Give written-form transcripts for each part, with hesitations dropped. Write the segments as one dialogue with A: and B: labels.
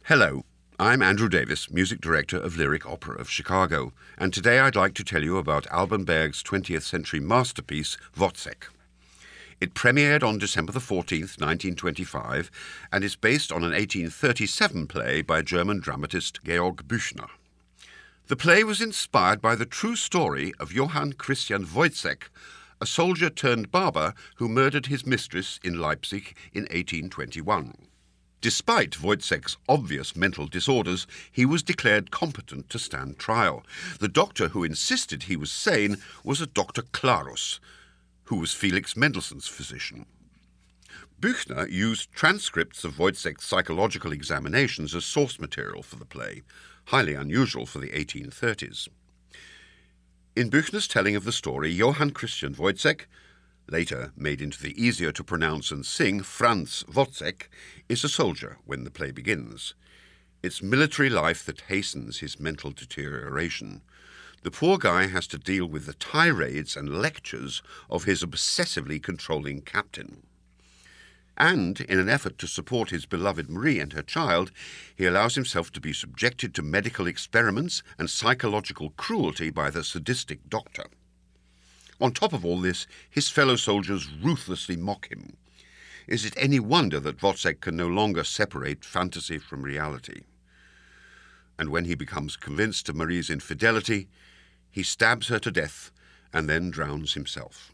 A: Hello, I'm Andrew Davis, Music Director of Lyric Opera of Chicago, and today I'd like to tell you about Alban Berg's 20th century masterpiece, Wozzeck. It premiered on December the 14th, 1925, and is based on an 1837 play by German dramatist Georg Büchner. The play was inspired by the true story of Johann Christian Wojciech, a soldier turned barber who murdered his mistress in Leipzig in 1821. Despite Wojciech's obvious mental disorders, he was declared competent to stand trial. The doctor who insisted he was sane was a Dr. Klarus, who was Felix Mendelssohn's physician. Büchner used transcripts of Wojciech's psychological examinations as source material for the play, highly unusual for the 1830s. In Büchner's telling of the story, Johann Christian Wojciech, later made into the easier-to-pronounce and sing Franz Wozzeck, is a soldier when the play begins. It's military life that hastens his mental deterioration. The poor guy has to deal with the tirades and lectures of his obsessively controlling captain. And, in an effort to support his beloved Marie and her child, he allows himself to be subjected to medical experiments and psychological cruelty by the sadistic doctor. On top of all this, his fellow soldiers ruthlessly mock him. Is it any wonder that Wozzeck can no longer separate fantasy from reality? And when he becomes convinced of Marie's infidelity, he stabs her to death and then drowns himself.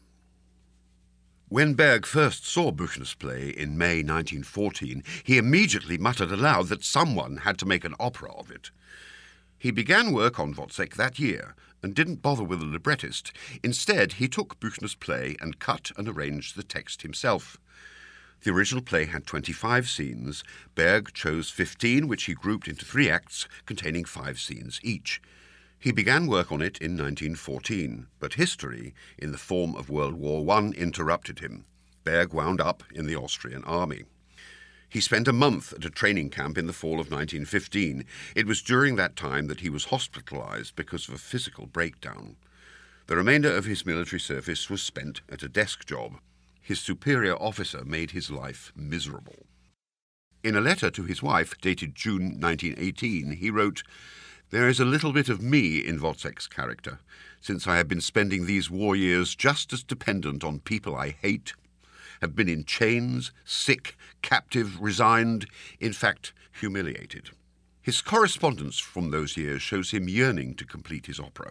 A: When Berg first saw Büchner's play in May 1914, he immediately muttered aloud that someone had to make an opera of it. He began work on Wozzeck that year and didn't bother with a librettist. Instead, he took Büchner's play and cut and arranged the text himself. The original play had 25 scenes. Berg chose 15, which he grouped into 3 acts containing 5 scenes each. He began work on it in 1914, but history, in the form of World War I, interrupted him. Berg wound up in the Austrian army. He spent a month at a training camp in the fall of 1915. It was during that time that he was hospitalized because of a physical breakdown. The remainder of his military service was spent at a desk job. His superior officer made his life miserable. In a letter to his wife, dated June 1918, he wrote, "There is a little bit of me in Wozzeck's character, since I have been spending these war years just as dependent on people I hate, have been in chains, sick, captive, resigned, in fact, humiliated." His correspondence from those years shows him yearning to complete his opera.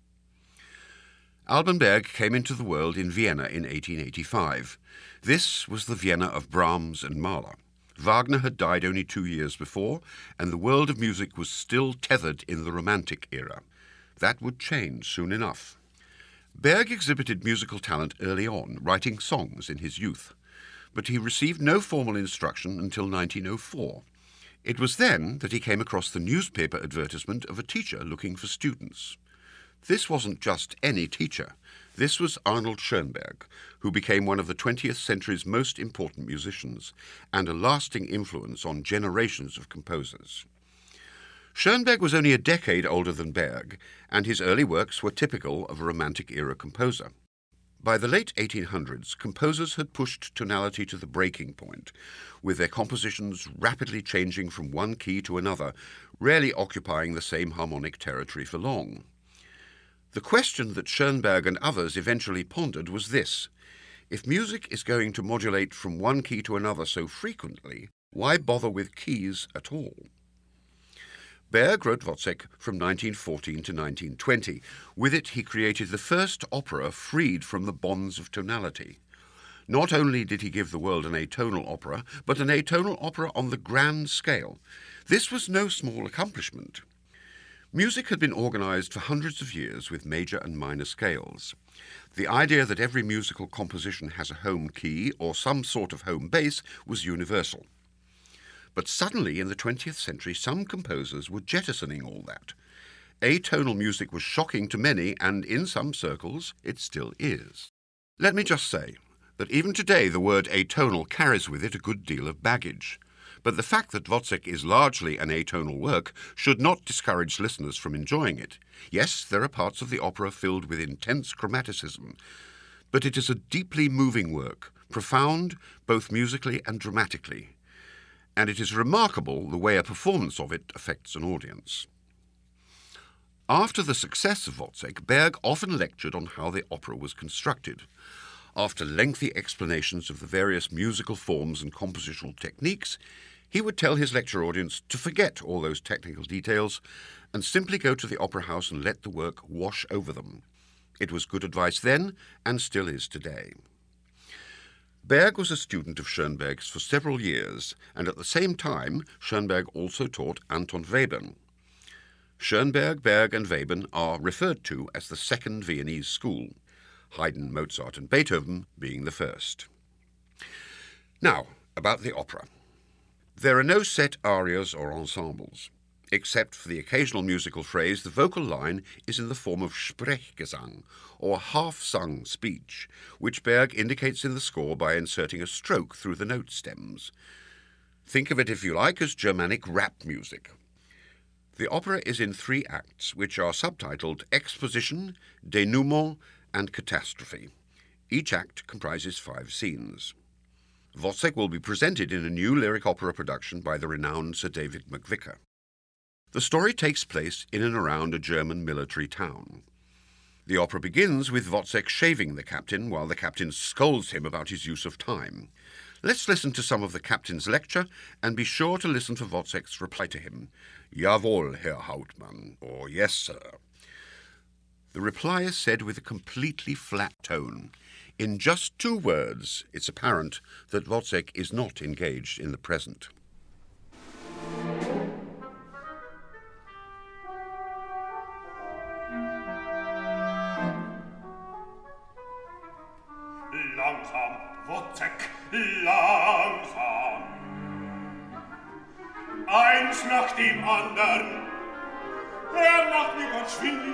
A: Alban Berg came into the world in Vienna in 1885. This was the Vienna of Brahms and Mahler. Wagner had died only 2 years before, and the world of music was still tethered in the Romantic era. That would change soon enough. Berg exhibited musical talent early on, writing songs in his youth, but he received no formal instruction until 1904. It was then that he came across the newspaper advertisement of a teacher looking for students. This wasn't just any teacher. This was Arnold Schoenberg, who became one of the 20th century's most important musicians and a lasting influence on generations of composers. Schoenberg was only a decade older than Berg, and his early works were typical of a Romantic-era composer. By the late 1800s, composers had pushed tonality to the breaking point, with their compositions rapidly changing from one key to another, rarely occupying the same harmonic territory for long. The question that Schoenberg and others eventually pondered was this: if music is going to modulate from one key to another so frequently, why bother with keys at all? Berg wrote Wozzeck from 1914 to 1920. With it, he created the first opera freed from the bonds of tonality. Not only did he give the world an atonal opera, but an atonal opera on the grand scale. This was no small accomplishment. Music had been organized for hundreds of years with major and minor scales. The idea that every musical composition has a home key or some sort of home base was universal. But suddenly, in the 20th century, some composers were jettisoning all that. Atonal music was shocking to many, and in some circles, it still is. Let me just say that even today the word atonal carries with it a good deal of baggage. But the fact that Wozzeck is largely an atonal work should not discourage listeners from enjoying it. Yes, there are parts of the opera filled with intense chromaticism, but it is a deeply moving work, profound both musically and dramatically. and it is remarkable the way a performance of it affects an audience. After the success of Wozzeck, Berg often lectured on how the opera was constructed. After lengthy explanations of the various musical forms and compositional techniques, he would tell his lecture audience to forget all those technical details and simply go to the opera house and let the work wash over them. It was good advice then, and still is today. Berg was a student of Schoenberg's for several years, and at the same time Schoenberg also taught Anton Webern. Schoenberg, Berg and Webern are referred to as the Second Viennese School, Haydn, Mozart and Beethoven being the first. Now, about the opera. There are no set arias or ensembles. Except for the occasional musical phrase, the vocal line is in the form of Sprechgesang, or half-sung speech, which Berg indicates in the score by inserting a stroke through the note stems. Think of it, if you like, as Germanic rap music. The opera is in 3 acts, which are subtitled Exposition, Denouement, and Catastrophe. Each act comprises 5 scenes. Wozzeck will be presented in a new lyric opera production by the renowned Sir David McVicar. The story takes place in and around a German military town. The opera begins with Wozzeck shaving the captain while the captain scolds him about his use of time. Let's listen to some of the captain's lecture and be sure to listen for Wozzeck's reply to him. Jawohl, Herr Hauptmann, or yes, sir. The reply is said with a completely flat tone. In just 2 words, it's apparent that Wozzeck is not engaged in the present.
B: Langsam, Wozzeck, langsam. Eins nach dem andern. Macht mir ganz schwindlig.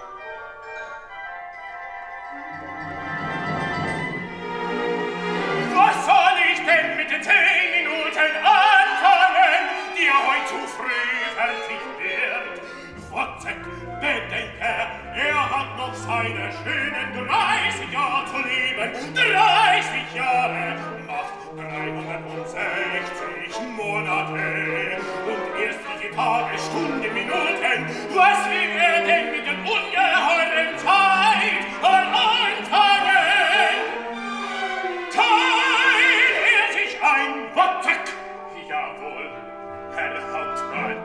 B: Was soll ich denn mit den 10 Minuten anfangen, die heut zu früh fertig wird? Wozzeck, bedenke, hat noch seine schönen 30 Jahre zu leben. 30 Jahre macht 360 Monate. Und erst die Tage, Stunden, Minuten. Was will denn mit den ungeheuren Zeit anfangen? Teilt sich ein, Wozzeck? Jawohl, Herr Hauptmann.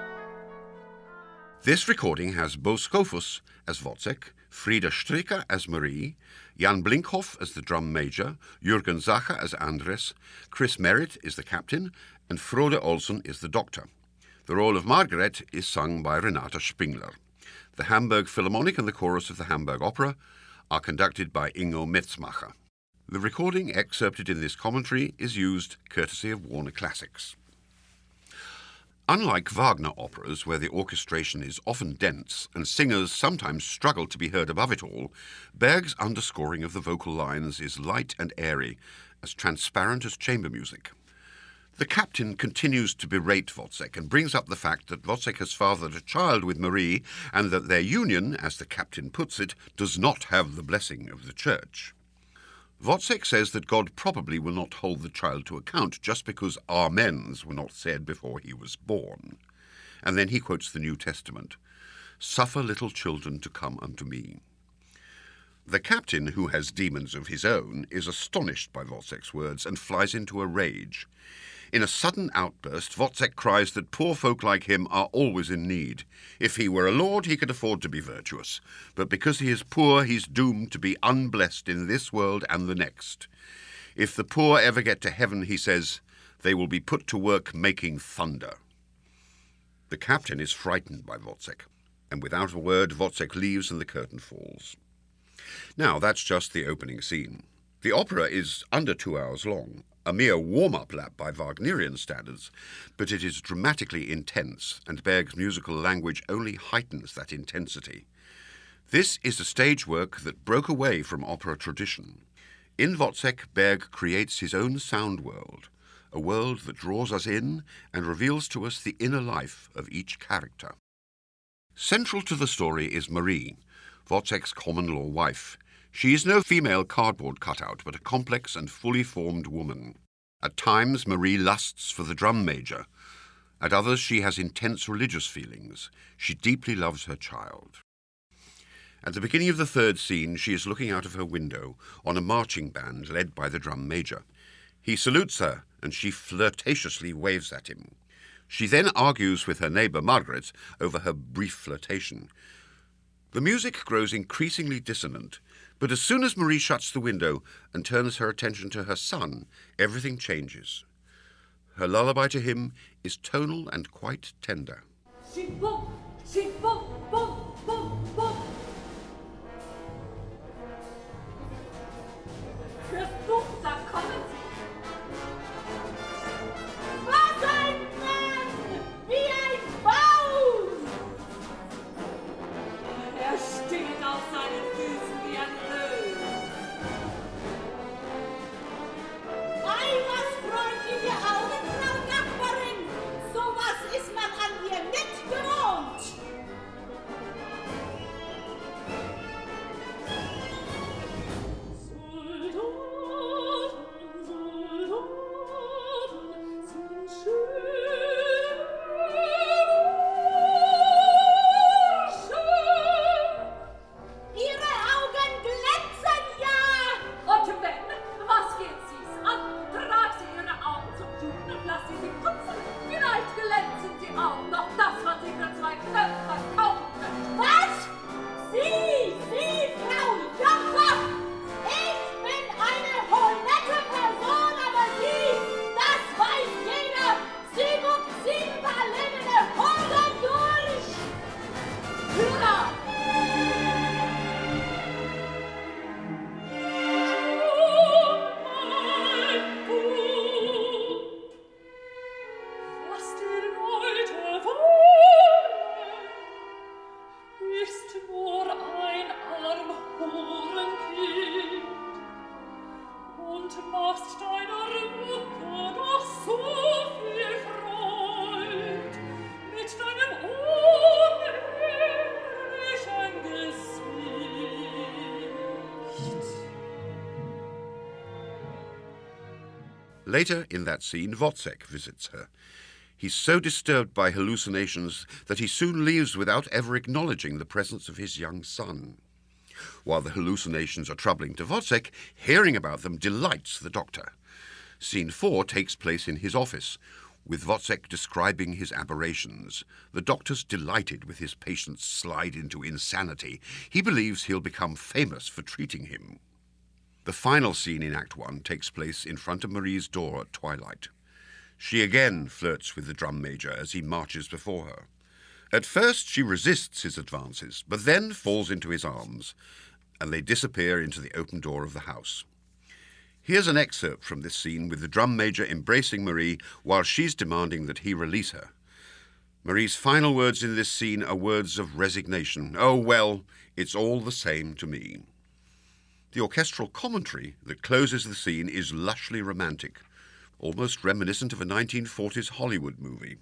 A: This recording has Bo Skofus as Wozzeck, Frieda Stricker as Marie, Jan Blinkhoff as the drum major, Jürgen Sacher as Andres, Chris Merritt is the captain, and Frode Olsen is the doctor. The role of Margaret is sung by Renata Spingler. The Hamburg Philharmonic and the chorus of the Hamburg Opera are conducted by Ingo Metzmacher. The recording excerpted in this commentary is used courtesy of Warner Classics. Unlike Wagner operas, where the orchestration is often dense and singers sometimes struggle to be heard above it all, Berg's underscoring of the vocal lines is light and airy, as transparent as chamber music. The captain continues to berate Wozzeck and brings up the fact that Wozzeck has fathered a child with Marie and that their union, as the captain puts it, does not have the blessing of the church. Wozzeck says that God probably will not hold the child to account just because amens were not said before he was born. And then he quotes the New Testament, "Suffer little children to come unto me." The captain, who has demons of his own, is astonished by Wozzeck's words and flies into a rage. In a sudden outburst, Wozzeck cries that poor folk like him are always in need. If he were a lord, he could afford to be virtuous. But because he is poor, he's doomed to be unblessed in this world and the next. If the poor ever get to heaven, he says, they will be put to work making thunder. The captain is frightened by Wozzeck, and without a word, Wozzeck leaves and the curtain falls. Now, that's just the opening scene. The opera is under 2 hours long, a mere warm-up lap by Wagnerian standards, but it is dramatically intense, and Berg's musical language only heightens that intensity. This is a stage work that broke away from opera tradition. In Wozzeck, Berg creates his own sound world, a world that draws us in and reveals to us the inner life of each character. Central to the story is Marie, Wozzeck's common-law wife. She is no female cardboard cutout, but a complex and fully formed woman. At times, Marie lusts for the drum major. At others, she has intense religious feelings. She deeply loves her child. At the beginning of the third scene, she is looking out of her window on a marching band led by the drum major. He salutes her, and she flirtatiously waves at him. She then argues with her neighbour Margaret over her brief flirtation. The music grows increasingly dissonant, but as soon as Marie shuts the window and turns her attention to her son, everything changes. Her lullaby to him is tonal and quite tender.
C: She-bum, she-bum, bum, bum, bum. Verflucht, da kommen sie. Was ein Mann, wie ein Baum. Steht auf seinen Füßen wie ein Löwe. Ei, was freundliche Augen, Frau Nachbarin! So was ist man an ihr nicht gewohnt!
A: Later in that scene, Wozzeck visits her. He's so disturbed by hallucinations that he soon leaves without ever acknowledging the presence of his young son. While the hallucinations are troubling to Wozzeck, hearing about them delights the doctor. Scene 4 takes place in his office, with Wozzeck describing his aberrations. The doctor's delighted with his patient's slide into insanity. He believes he'll become famous for treating him. The final scene in Act 1 takes place in front of Marie's door at twilight. She again flirts with the drum major as he marches before her. At first she resists his advances, but then falls into his arms, and they disappear into the open door of the house. Here's an excerpt from this scene with the drum major embracing Marie while she's demanding that he release her. Marie's final words in this scene are words of resignation. "Oh, well, it's all the same to me." The orchestral commentary that closes the scene is lushly romantic, almost reminiscent of a 1940s Hollywood movie.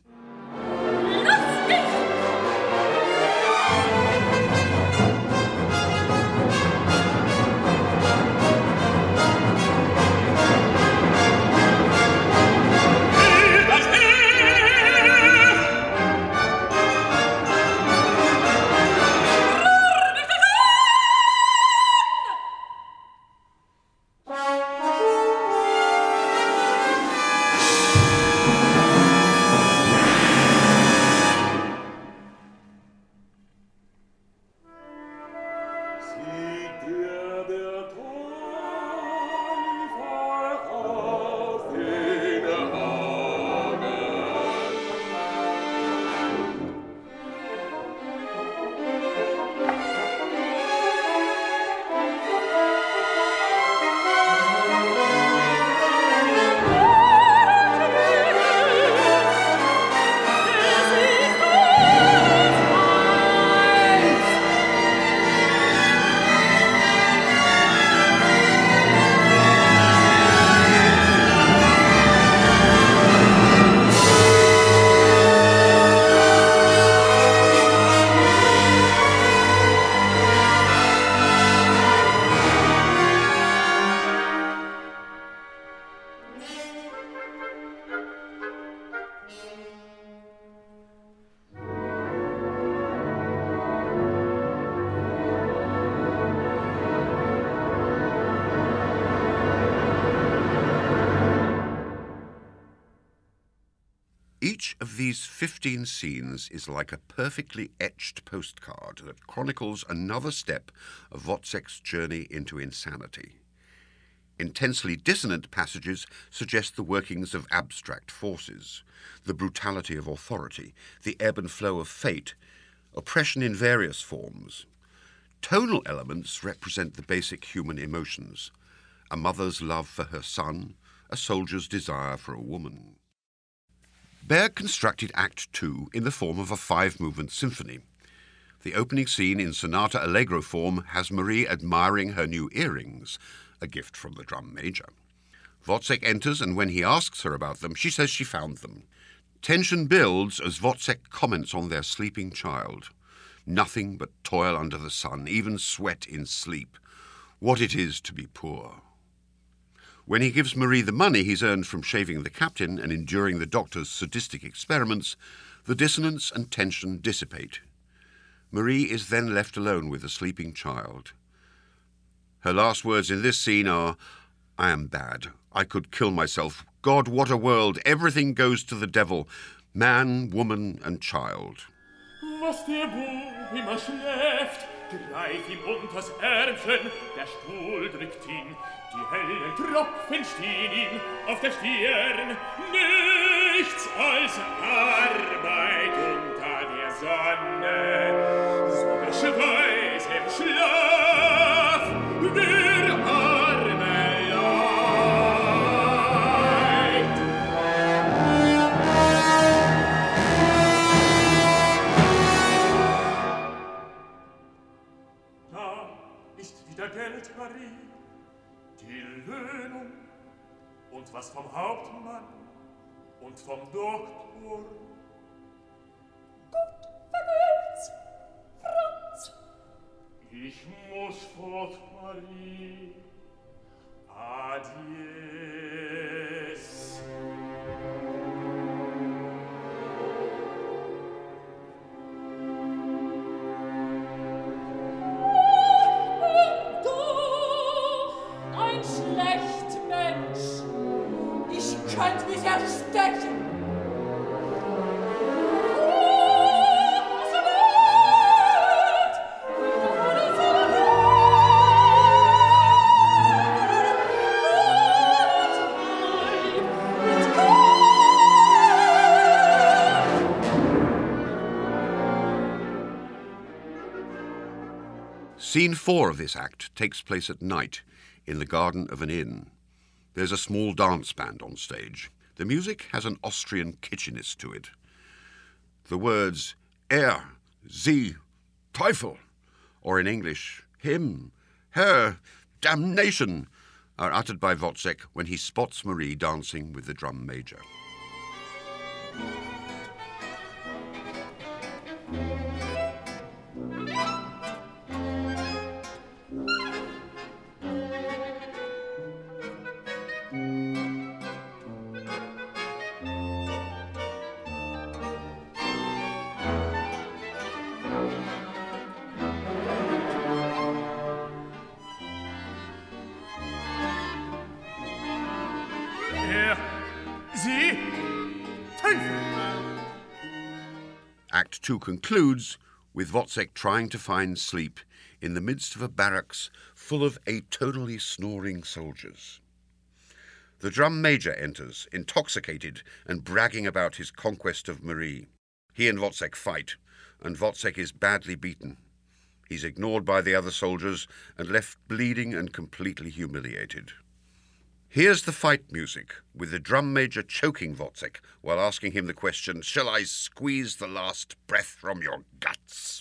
A: These 15 scenes is like a perfectly etched postcard that chronicles another step of Wozzeck's journey into insanity. Intensely dissonant passages suggest the workings of abstract forces, the brutality of authority, the ebb and flow of fate, oppression in various forms. Tonal elements represent the basic human emotions: a mother's love for her son, a soldier's desire for a woman. Berg constructed Act II in the form of a 5-movement symphony. The opening scene in sonata allegro form has Marie admiring her new earrings, a gift from the drum major. Wozzeck enters, and when he asks her about them, she says she found them. Tension builds as Wozzeck comments on their sleeping child. Nothing but toil under the sun, even sweat in sleep. What it is to be poor. When he gives Marie the money he's earned from shaving the captain and enduring the doctor's sadistic experiments, the dissonance and tension dissipate. Marie is then left alone with the sleeping child. Her last words in this scene are, "I am bad. I could kill myself. God, what a world! Everything goes to the devil. Man, woman and child."
B: Was der Bub immer schläft, greif ihm unters Ärmchen, der Stuhl drückt ihn, die hellen Tropfen stehen ihm auf der Stirn. Nichts als Arbeit unter der Sonne, so beschweiß im Schlaf der arme Leid. Da ist wieder Geld, Marie, die Löhnung und was vom Hauptmann und vom Doktor.
C: Gott vergelt's, Franz.
B: Ich muss fort, Marie. Adies.
C: Du, ein schlecht Mensch. Ich könnt mich erstechen.
A: Scene 4 of this act takes place at night in the garden of an inn. There's a small dance band on stage. The music has an Austrian kitschiness to it. The words sie, Teufel, or in English, him, her, damnation, are uttered by Wozzeck when he spots Marie dancing with the drum major.
B: Sie, Teufel!
A: Act 2 concludes with Wozzeck trying to find sleep in the midst of a barracks full of atonally snoring soldiers. The drum major enters, intoxicated and bragging about his conquest of Marie. He and Wozzeck fight, and Wozzeck is badly beaten. He's ignored by the other soldiers and left bleeding and completely humiliated. Here's the fight music, with the drum major choking Wozzeck while asking him the question, "Shall I squeeze the last breath from your guts?"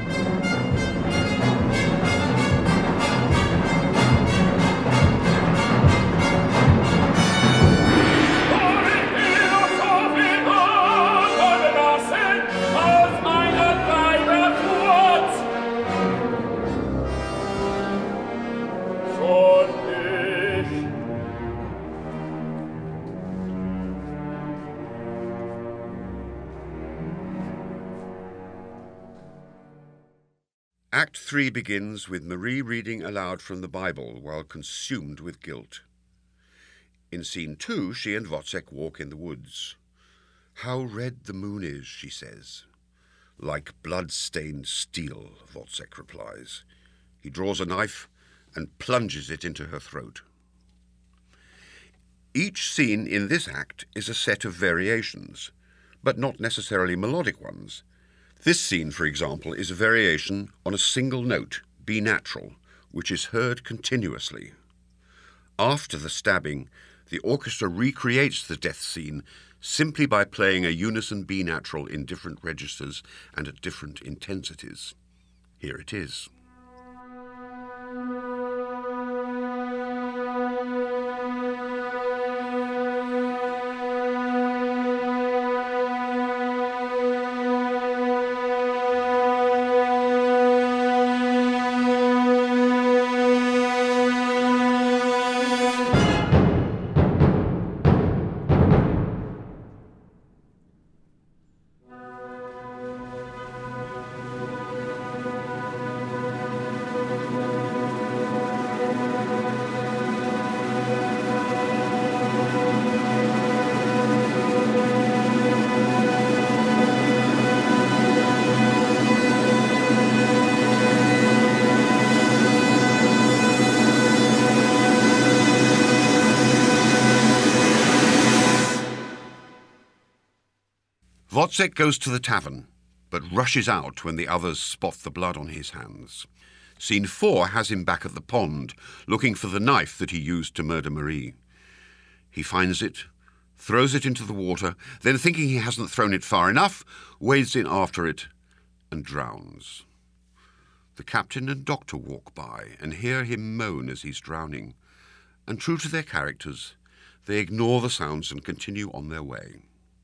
A: Act 3 begins with Marie reading aloud from the Bible while consumed with guilt. In Scene 2, she and Wozzeck walk in the woods. How red the moon is, she says. Like blood-stained steel, Wozzeck replies. He draws a knife and plunges it into her throat. Each scene in this act is a set of variations, but not necessarily melodic ones. This scene, for example, is a variation on a single note, B natural, which is heard continuously. After the stabbing, the orchestra recreates the death scene simply by playing a unison B natural in different registers and at different intensities. Here it is. Wozzeck goes to the tavern, but rushes out when the others spot the blood on his hands. Scene 4 has him back at the pond, looking for the knife that he used to murder Marie. He finds it, throws it into the water, then thinking he hasn't thrown it far enough, wades in after it and drowns. The captain and doctor walk by and hear him moan as he's drowning, and true to their characters, they ignore the sounds and continue on their way.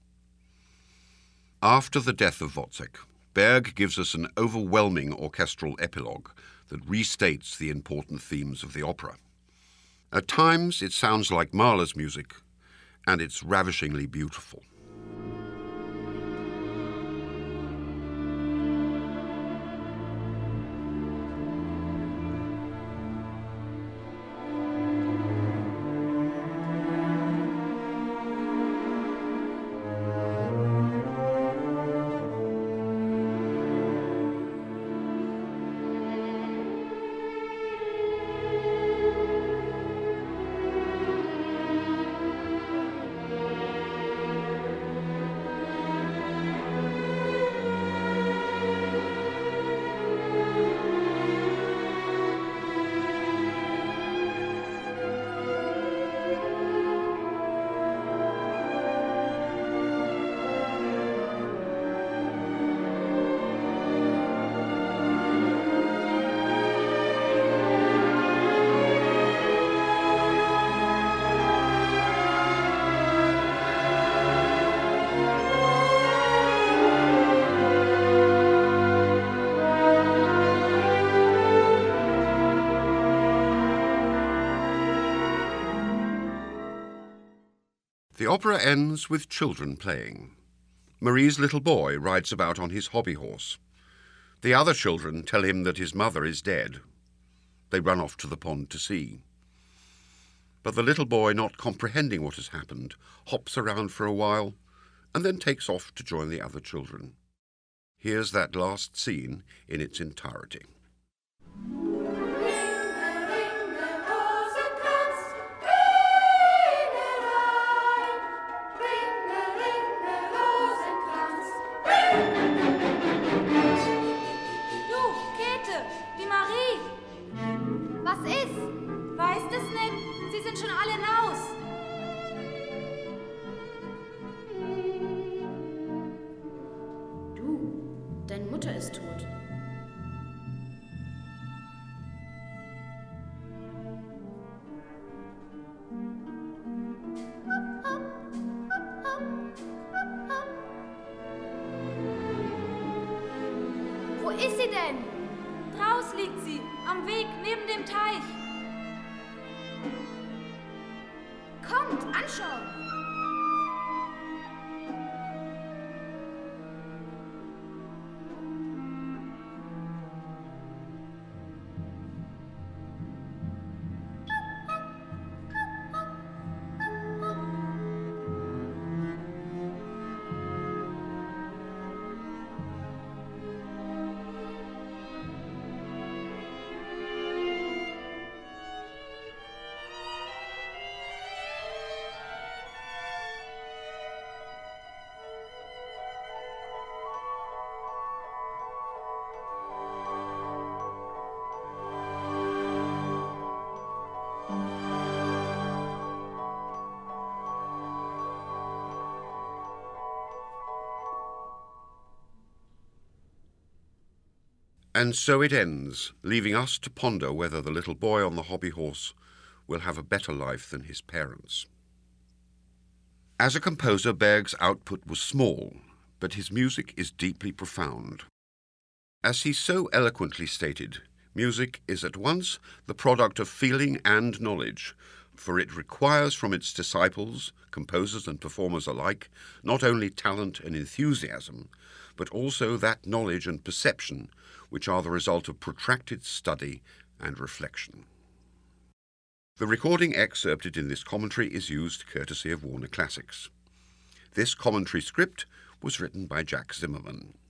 A: After the death of Wozzeck, Berg gives us an overwhelming orchestral epilogue that restates the important themes of the opera. At times it sounds like Mahler's music, and it's ravishingly beautiful. The opera ends with children playing. Marie's little boy rides about on his hobby horse. The other children tell him that his mother is dead. They run off to the pond to see. But the little boy, not comprehending what has happened, hops around for a while and then takes off to join the other children. Here's that last scene in its entirety.
D: Deine Mutter ist tot. Wo ist sie denn?
E: Draußen liegt sie, am Weg neben dem Teich.
D: Kommt, anschauen.
A: And so it ends, leaving us to ponder whether the little boy on the hobby horse will have a better life than his parents. As a composer, Berg's output was small, but his music is deeply profound. As he so eloquently stated, music is at once the product of feeling and knowledge, for it requires from its disciples, composers and performers alike, not only talent and enthusiasm, but also that knowledge and perception which are the result of protracted study and reflection. The recording excerpted in this commentary is used courtesy of Warner Classics. This commentary script was written by Jack Zimmerman.